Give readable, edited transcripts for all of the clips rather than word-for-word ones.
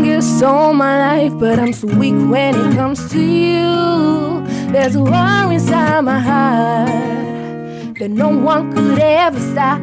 strongest all my life, but I'm so weak when it comes to you. There's a war inside my heart that no one could ever stop.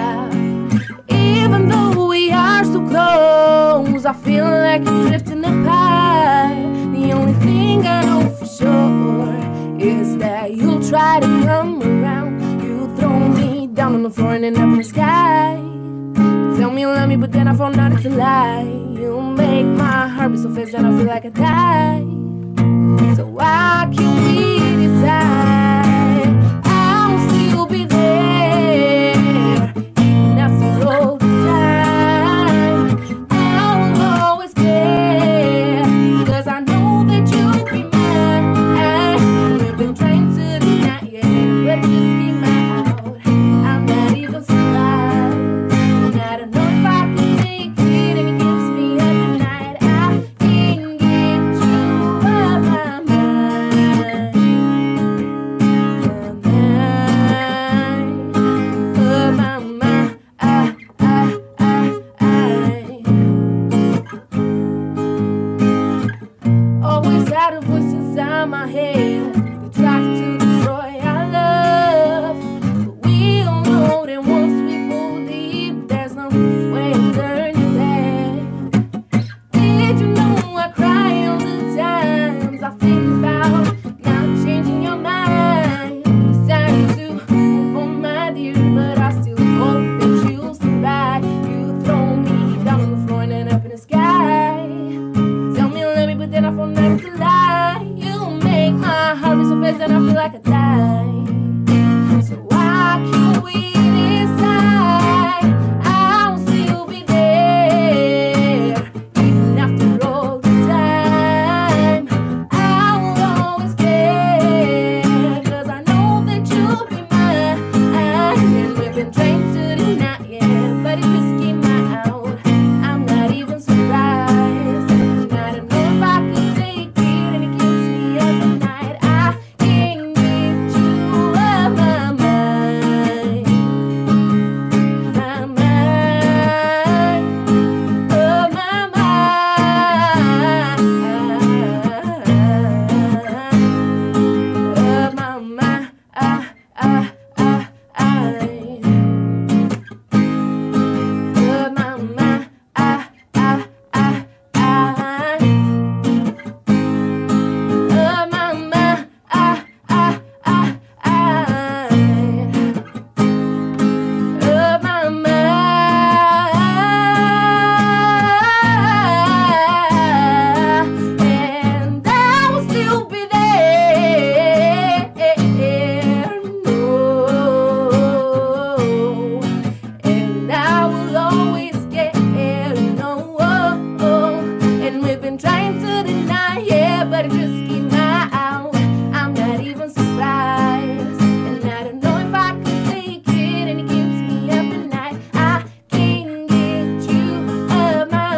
Even though we are so close, I feel like I'm drifting apart. The only thing I know for sure is that you'll try to come around. You throw me down on the floor and end up in the sky. Tell me you love me, but then I found out it's a lie. You make my heart beat so fast that I feel like I die. So why can't we decide I'll still be there even after all this time? I'll always care, 'cause I know that you'll be mine. We've been trying to deny it, but it just came out. I'm not even surprised. I don't know if I can take it, and it gives me up at night. I can't get you out my mind. Always had a voice inside my head that tries to destroy our love. But we all know that once we fall deep, there's no way to turn you back. Did you know I cry all the times I think about not changing your mind? It's time to move on, my dear, but I still hope that you'll survive. You throw me down on the floor and then up in the sky. Tell me you love me, but then I found out it's a lie. You make my heart beat so fast that I feel like I die. So why can't we decide I'll still be there even after all this time? I'll always care, 'cause I know that you'll be mine. And we've been trying to deny it, but it just came out. I'm not even surprised. I don't know if I could take it, and it keeps me up at night. I can't get you out my mind. My mind. Oh, my mind. Oh, my mind. And I will still be there. No. And I will always care. No. And we've been trying to deny it, but it just came out. I'm not even surprised. And I don't know if I could take it, and it keeps me up at night. I can't get you out my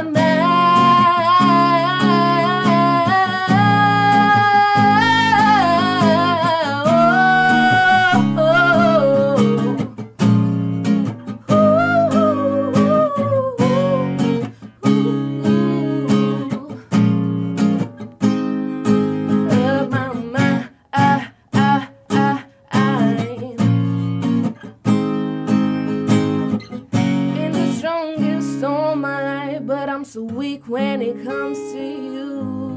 Been the strongest all my life, but I'm so weak when it comes to you.